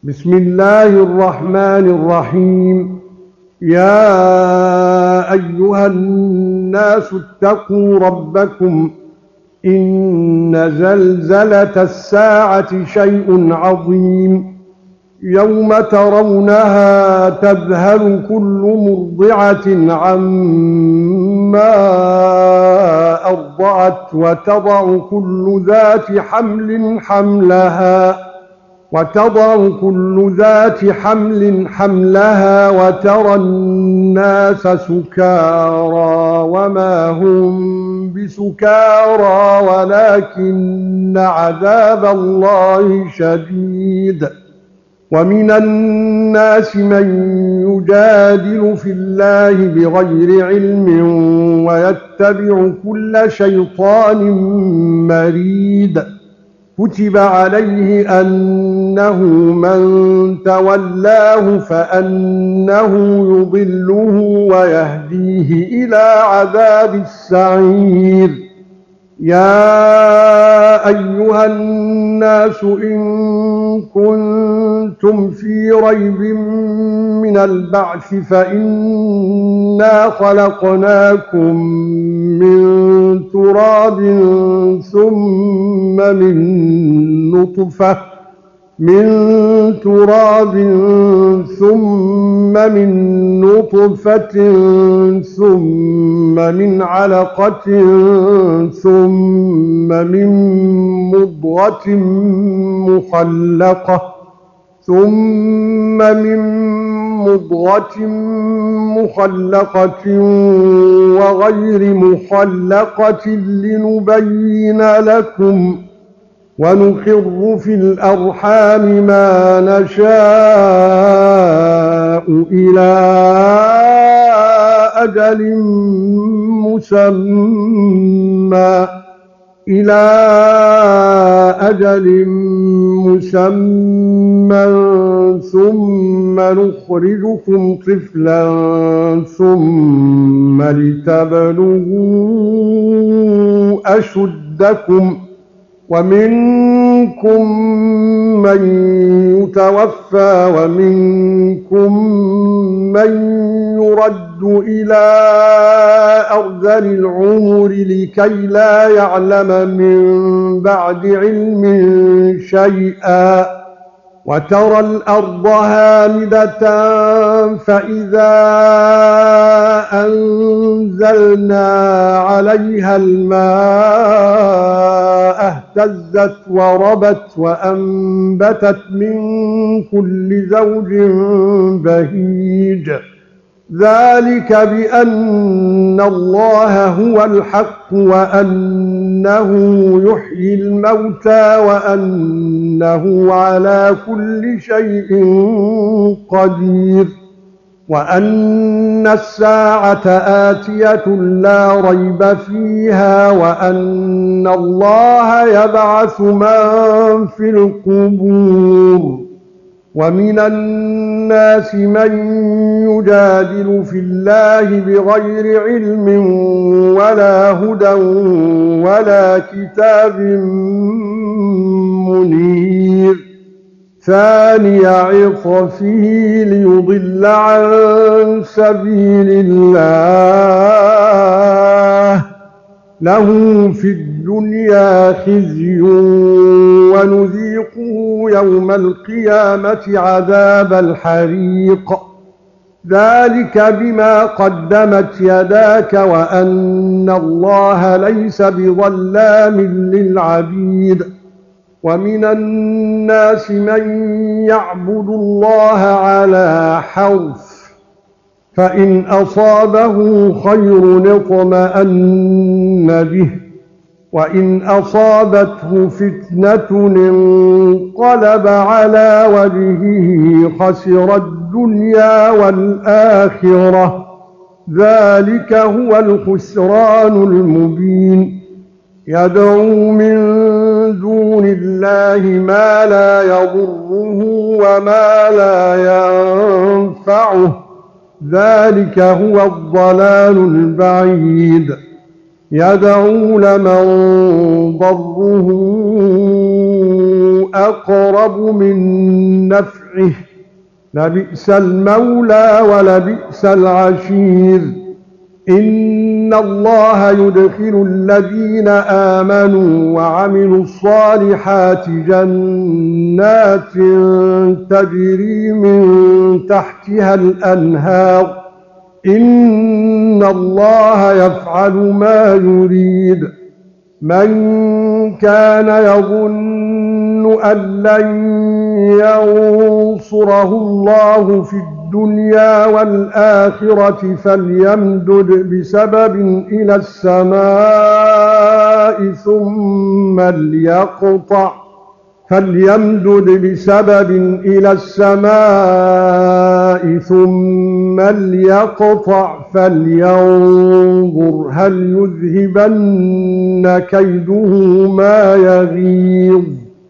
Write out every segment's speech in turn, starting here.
بسم الله الرحمن الرحيم. يا أيها الناس اتقوا ربكم إن زلزلة الساعة شيء عظيم يوم ترونها تذهل كل مرضعة عما أرضعت وتضع كل ذات حمل حملها وترى الناس سكارى وما هم بسكارى ولكن عذاب الله شديد. ومن الناس من يجادل في الله بغير علم ويتبع كل شيطان مريد. كتب عليه أنه من تولاه فأنه يضله ويهديه إلى عذاب السعير. يا أيها الناس إن كنتم في ريب من البعث فإنا خلقناكم من تراب ثم من نطفة ثم من علقة ثم من مضغة مخلقة وغير مخلقة لنبين لكم ونقر في الأرحام ما نشاء إلى أجل مسمى ثم نخرجكم طفلا ثم لتبلغوا أشدكم ومنكم من يتوفى ومنكم من يرد إلى أرذل العمر لكي لا يعلم من بعد علم شيئا. وترى الأرض هامدة فإذا أنزلنا عليها الماء اهتزت وربت وأنبتت من كل زوج بهيج. ذلك بأن الله هو الحق وأنه يحيي الموتى وأنه على كل شيء قدير وأن الساعة آتية لا ريب فيها وأن الله يبعث من في القبور. ومن الناس من يجادل في الله بغير علم ولا هدى ولا كتاب منير. ثاني عطفه ليضل عن سبيل الله له في الدنيا خزي ونذيقه يوم القيامة عذاب الحريق. ذلك بما قدمت يداك وأن الله ليس بظلام للعبيد. ومن الناس من يعبد الله على حرف فإن أصابه خير اطمأن به وإن أصابته فتنة انقلب على وجهه خسر الدنيا والآخرة. ذلك هو الخسران المبين. يدعو من دون الله ما لا يضره وما لا ينفعه. ذلك هو الضلال البعيد. يدعو لمن ضره أقرب من نفعه نفعه لبئس المولى ولبئس العشير إن الله يدخل الذين آمنوا وعملوا الصالحات جنات تجري من تحتها الأنهار إن الله يفعل ما يريد من كان يظن أن لن ينصره الله في الدنيا والآخرة فليمدد بسبب إلى السماء ثم ليقطع فلينظر هل يذهبن كيده ما يغيظ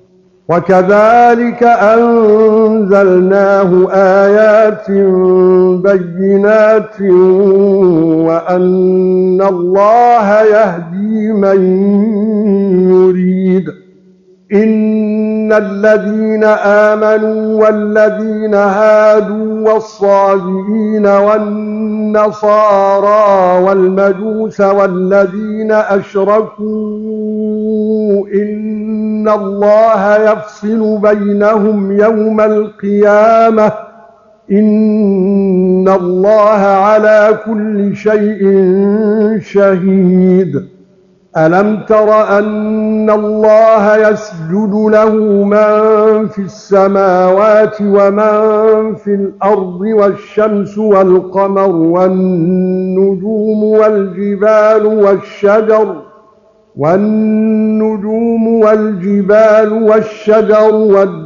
وكذلك أنزلناه آيات بينات وأن الله يهدي من يريد إن الذين آمنوا والذين هادوا والصابئين والنصارى والمجوس والذين أشركوا إن الله يفصل بينهم يوم القيامة إن الله على كل شيء شهيد ألم تر أن الله يسجد له من في السماوات ومن في الأرض والشمس والقمر والنجوم والجبال والشجر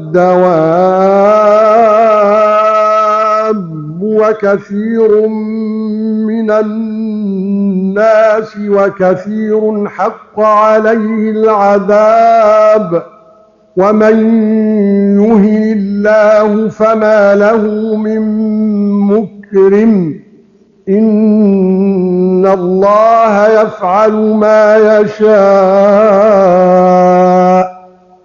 والدواب وكثير من الناس وكثير حق عليه العذاب ومن يهن الله فما له من مكرم إن الله يفعل ما يشاء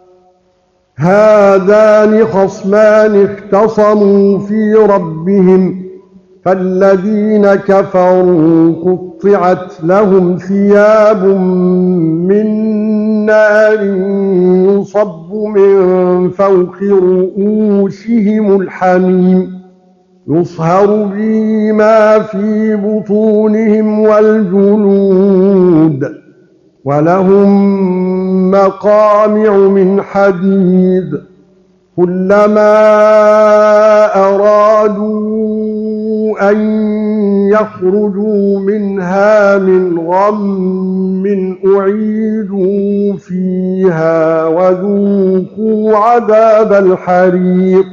هذان خصمان اختصموا في ربهم فالذين كفروا قطعت لهم ثياب من نار يصب من فوق رؤوسهم الحميم يصهر به ما في بطونهم والجلود ولهم مقامع من حديد كلما أرادوا أن يخرجوا منها من غم أعيدوا فيها وذوقوا عذاب الحريق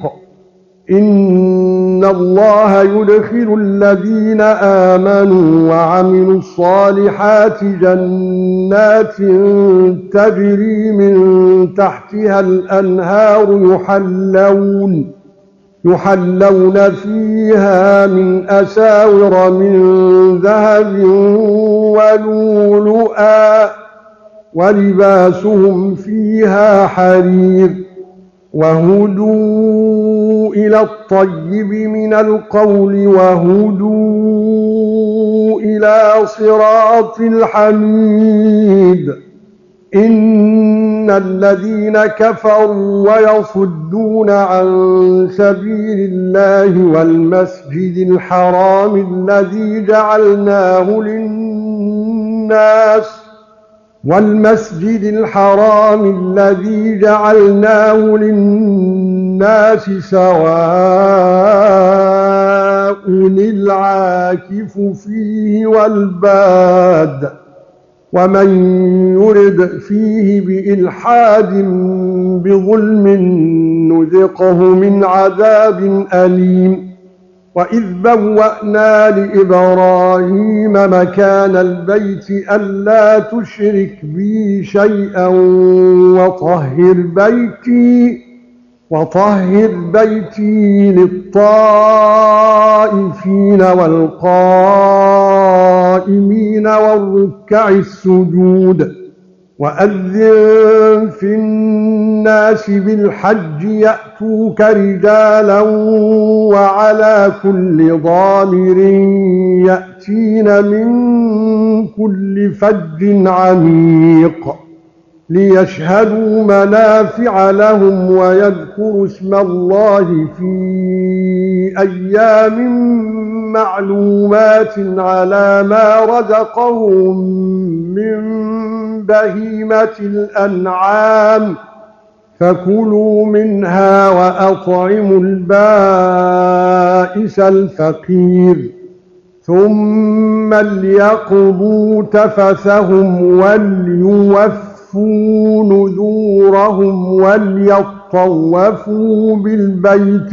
إن الله يدخل الذين آمنوا وعملوا الصالحات جنات تجري من تحتها الأنهار يحلون فيها من أساور من ذهب ولؤلؤا ولباسهم فيها حرير وهدوا إلى الطيب من القول وهدوا إلى صراط الحميد إن الذين كفروا ويصدون عن سبيل الله والمسجد الحرام الذي جعلناه للناس سواء العاكف فيه والباد ومن يرد فيه بإلحاد بظلم نذقه من عذاب أليم وإذ بوأنا لإبراهيم مكان البيت ألا تشرك بي شيئا وطهر بيتي للطائفين والقائمين والركع السجود وأذن في الناس بالحج يأتوك رجالا وعلى كل ضامر يأتين من كل فج عميق ليشهدوا منافع لهم ويذكروا اسم الله في أيام معلومات على ما رزقهم من بهيمة الأنعام فكلوا منها وأطعموا البائس الفقير ثم ليقضوا تفثهم وليوفوا نذورهم وليطوفوا بالبيت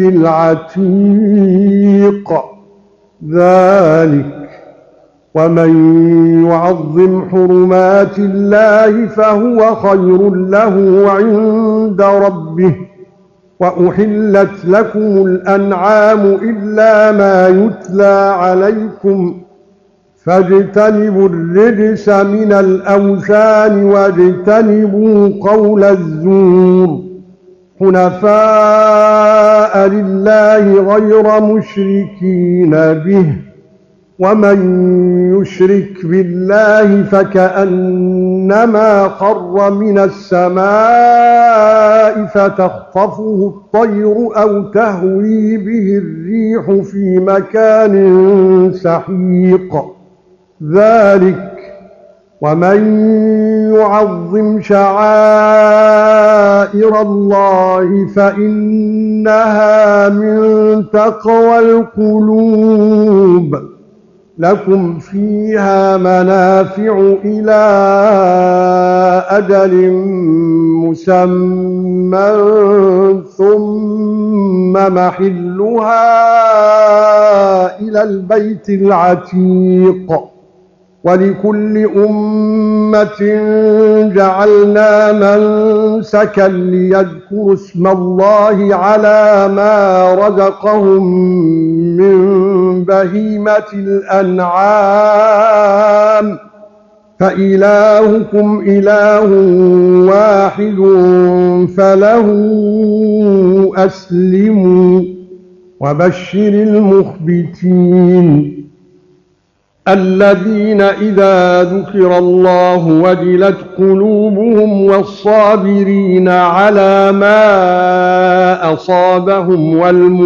العتيق ذلك ومن يعظم حرمات الله فهو خير له عند ربه وأحلت لكم الأنعام إلا ما يتلى عليكم فاجتنبوا الرجس من الأوثان واجتنبوا قول الزور حنفاء لله غير مشركين به ومن يشرك بالله فكأنما خر من السماء فتخطفه الطير أو تهوي به الريح في مكان سحيق ذلك ومن يعظم شعائر الله فإنها من تقوى القلوب لكم فيها منافع إلى أجل مسمى ثم محلها إلى البيت العتيق ولكل أمة جعلنا منسكا ليذكروا اسم الله على ما رزقهم من بهيمة الأنعام فإلهكم إله واحد فله أسلموا وبشر المخبتين الذين إذا ذكر الله وجلت قلوبهم والصابرين على ما أصابهم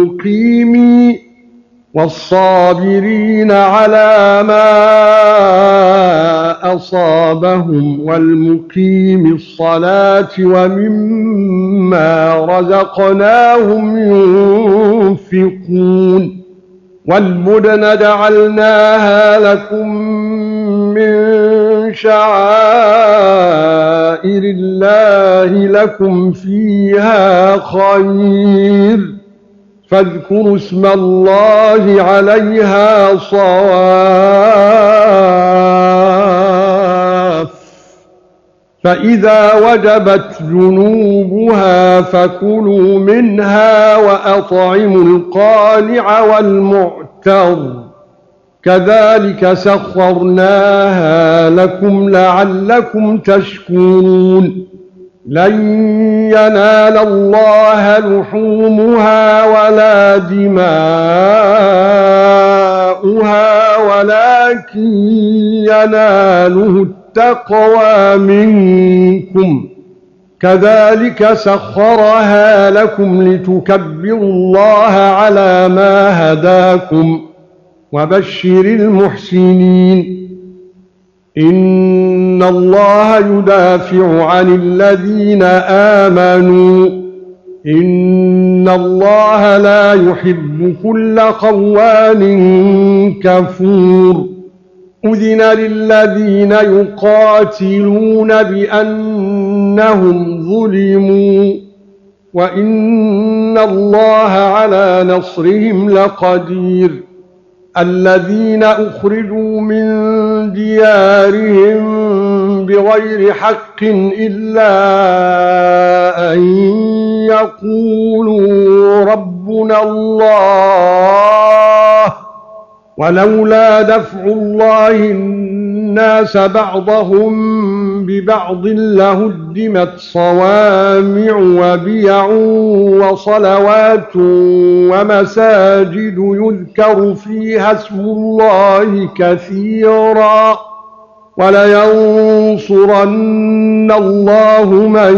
والمقيم الصلاة ومما رزقناهم ينفقون والبدن جعلناها لكم من شعائر الله لكم فيها خير فاذكروا اسم الله عليها صواف فإذا وجبت جنوبها فكلوا منها وأطعموا القانع والمعتر كذلك سخرناها لكم لعلكم تشكرون لن ينال الله لحومها ولا دماؤها ولكن يناله التقوى منكم كذلك سخرها لكم لتكبروا الله على ما هداكم وبشر المحسنين إن الله يدافع عن الذين آمنوا إن الله لا يحب كل خوان كفور أذن للذين يقاتلون بأنهم ظلموا وإن الله على نصرهم لقدير الذين أخرجوا من ديارهم بغير حق إلا أن يقولوا ربنا الله ولولا دفع الله الناس بعضهم ببعض لهدمت صوامع وبيع وصلوات ومساجد يذكر فيها اسم الله كثيرا ولينصرن الله من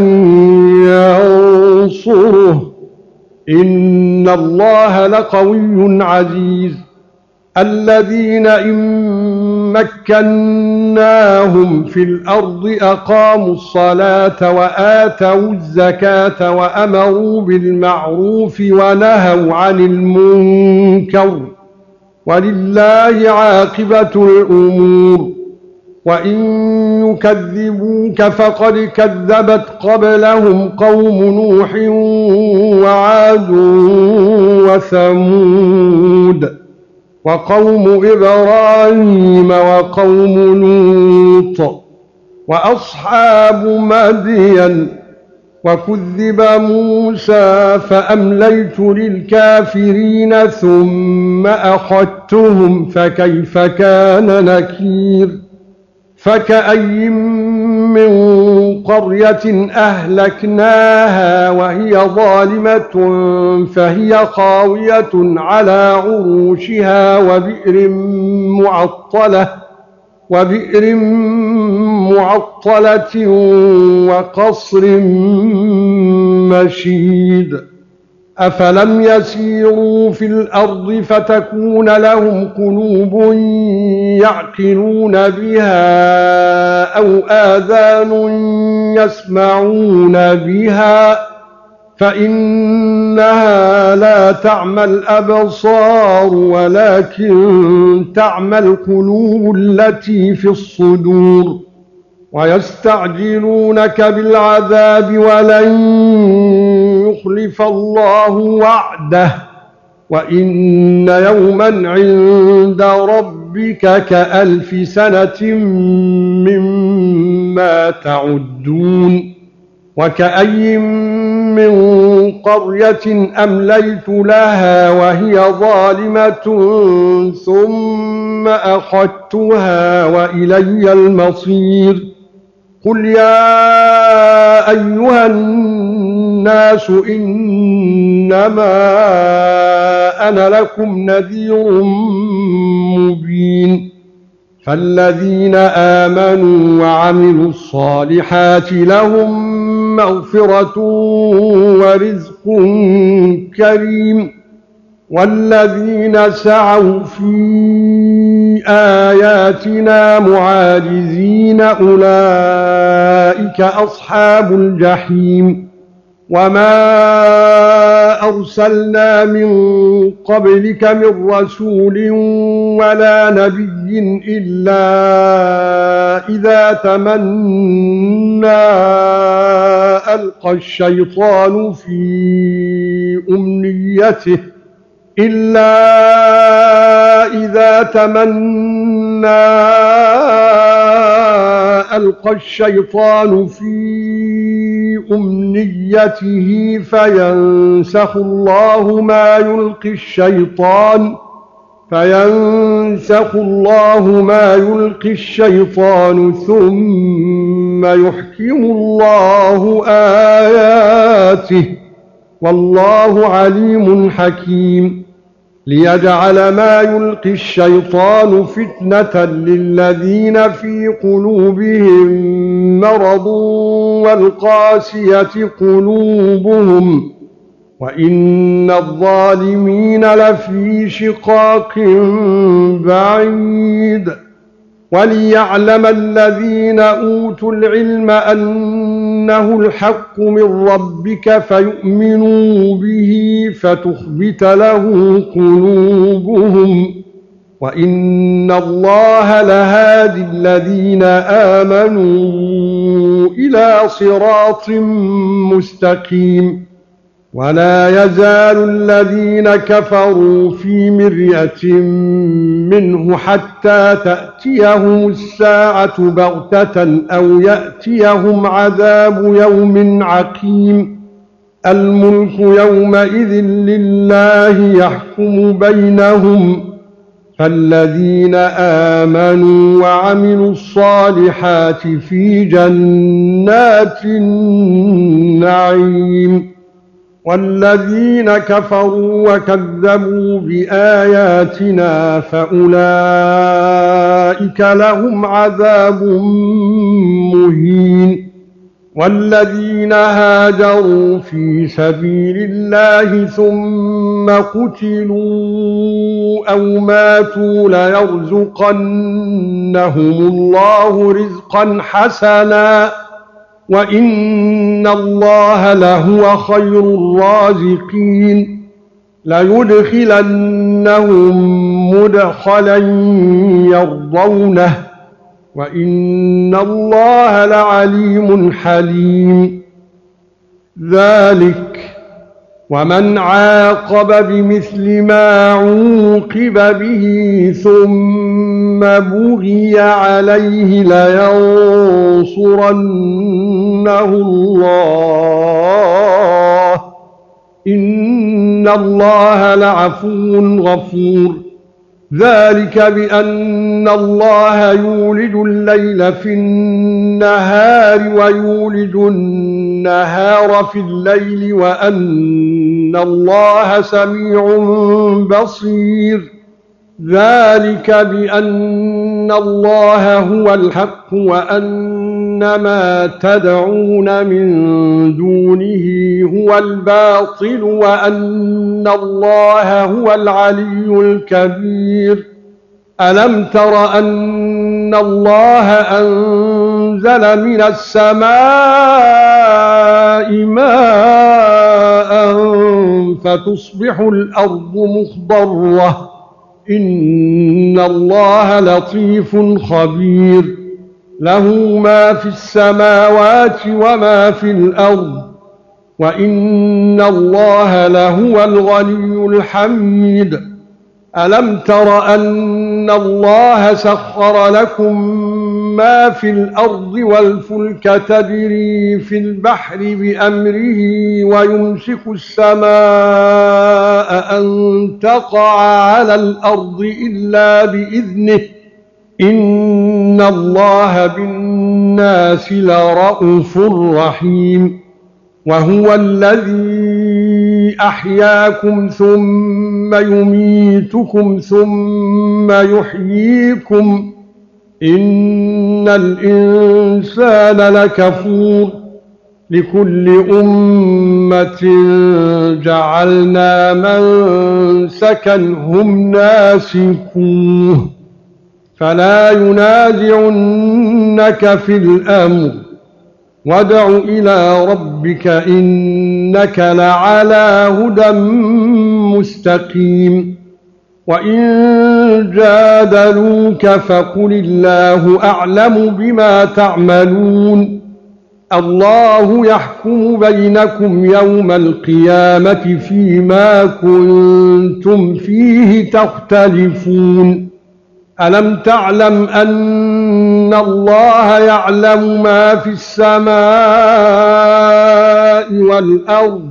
ينصره إن الله لقوي عزيز الذين إن مكناهم في الأرض أقاموا الصلاة وآتوا الزكاة وأمروا بالمعروف ونهوا عن المنكر ولله عاقبة الأمور وإن يكذبوك فقد كذبت قبلهم قوم نوح وعاد وثمود وقوم إبراهيم وقوم لوط وأصحاب مدين وكذب موسى فأمليت للكافرين ثم أخذتهم فكيف كان نكير فكأي من قرية أهلكناها وهي ظالمة فهي خاوية على عروشها وبئر معطلة وقصر مشيد أفلم يسيروا في الأرض فتكون لهم قلوب يعقلون بها أو آذان يسمعون بها فإنها لا تعمى الأبصار ولكن تعمى القلوب التي في الصدور ويستعجلونك بالعذاب ولن يخلف الله وعده وإن يوما عند ربك كألف سنة مما تعدون وكأي من قرية أمليت لها وهي ظالمة ثم أخذتها وإلي المصير قل يا أيها الناس إنما أنا لكم نذير مبين فالذين آمنوا وعملوا الصالحات لهم مغفرة ورزق كريم والذين سعوا في آياتنا معاجزين أولئك أصحاب الجحيم وما أرسلنا من قبلك من رسول ولا نبي إلا إذا تمنى ألقى الشيطان في أمنيته فينسخ الله ما يلقي الشيطان ثم يحكم الله آياته والله عليم حكيم ليجعل ما يلقي الشيطان فتنة للذين في قلوبهم مرض والقاسية قلوبهم وإن الظالمين لفي شقاق بعيد وليعلم الذين أوتوا العلم أنه الحق من ربك فيؤمنوا به فتخبت له قلوبهم وإن الله لهادي الذين آمنوا إلى صراط مستقيم ولا يزال الذين كفروا في مرية منه حتى تأتيهم الساعة بغتة أو يأتيهم عذاب يوم عقيم الملك يومئذ لله يحكم بينهم فالذين آمنوا وعملوا الصالحات في جنات النعيم، والذين كفروا وكذبوا بآياتنا فأولئك لهم عذاب مهين. والذين هاجروا في سبيل الله ثم قتلوا أو ماتوا ليرزقنهم الله رزقا حسنا وإن الله لهو خير الرازقين. ليدخلنهم مدخلا يرضونه وإن الله لعليم حليم. ذلك ومن عاقب بمثل ما عوقب به ثم بغي عليه لينصرنه الله إن الله لعفو غفور. ذلك بأن الله يولج الليل في النهار ويولج النهار في الليل وأن الله سميع بصير. ذلك بأن الله هو الحق وأن ما تدعون من دونه هو الباطل وأن الله هو العلي الكبير. ألم تر أن الله أنزل من السماء ماء فتصبح الأرض مخضرة إن الله لطيف خبير. له ما في السماوات وما في الأرض وإن الله لهو الغني الحميد. ألم تر أن الله سخر لكم ما في الأرض والفلك تجري في البحر بأمره ويمسك السماء أن تقع على الأرض إلا بإذنه إن الله بالناس لرءوف رحيم. وهو الذي أحياكم ثم يميتكم ثم يحييكم إن الإنسان لكفور. لكل أمة جعلنا منسكا هم ناسكوه فلا ينازعنك في الأمر وادع إلى ربك إنك لعلى هدى مستقيم. وإن جادلوك فقل الله أعلم بما تعملون الله يحكم بينكم يوم القيامة فيما كنتم فيه تختلفون. ألم تعلم أن الله يعلم ما في السماء والأرض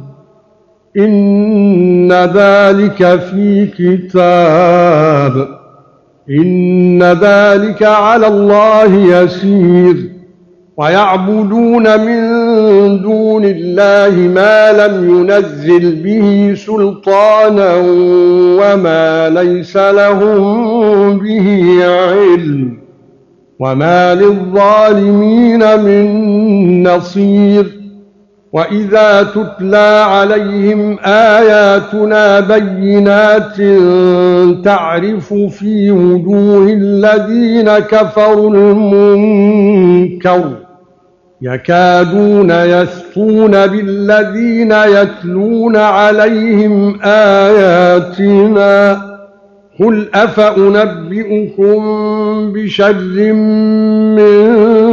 إن ذلك في كتاب إن ذلك على الله يسير. ويعبدون من دون الله ما لم ينزل به سلطانا وما ليس لهم به علم وما للظالمين من نصير. وإذا تتلى عليهم آياتنا بينات تعرف في وجوه الذين كفروا المنكر يكادون يسطون بالذين يتلون عليهم آياتنا قل أفأنبئكم بشر من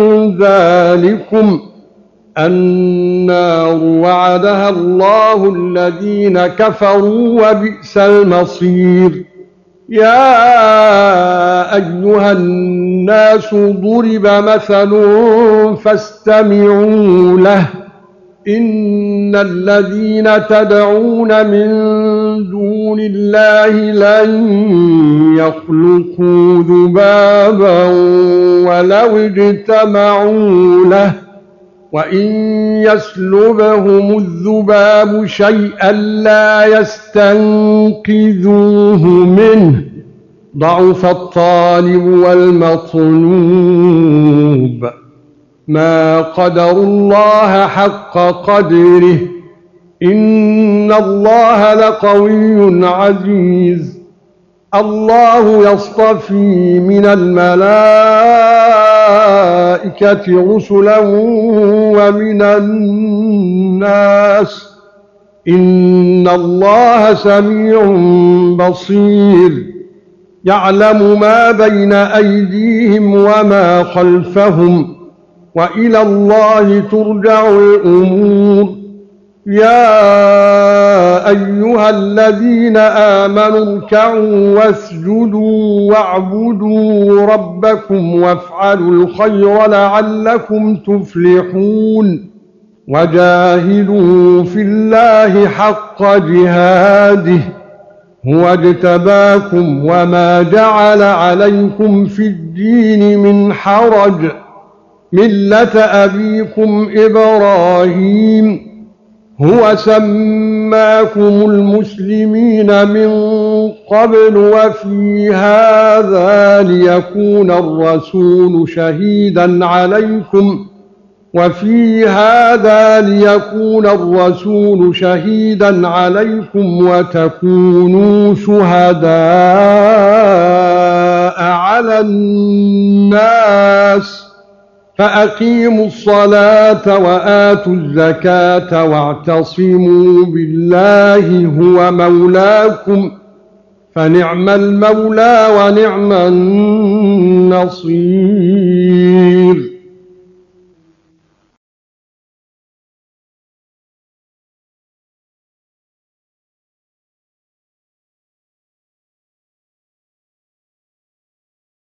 ذلكم النار وعدها الله الذين كفروا وبئس المصير. يا أيها الناس ضرب مثل فاستمعوا له إن الذين تدعون من دون الله لن يخلقوا ذبابا ولو اجتمعوا له وإن يسلبهم الذباب شيئا لا يستنقذوه منه ضعف الطالب والمطلوب ما قدروا الله حق قدره إن الله لقوي عزيز الله يصطفي من الملائكة رسلا ومن الناس إن الله سميع بصير يعلم ما بين أيديهم وما خلفهم وإلى الله ترجع الأمور يا أيها الذين آمنوا اركعوا واسجدوا واعبدوا ربكم وافعلوا الخير لعلكم تفلحون وجاهدوا في الله حق جهاده هو اجتباكم وما جعل عليكم في الدين من حرج ملة أبيكم إبراهيم هو سماكم المسلمين من قبل وفي هذا ليكون الرسول شهيدا عليكم وتكونوا شهداء على الناس فأقيموا الصلاة وآتوا الزكاة واعتصموا بالله هو مولاكم فنعم المولى ونعم النصير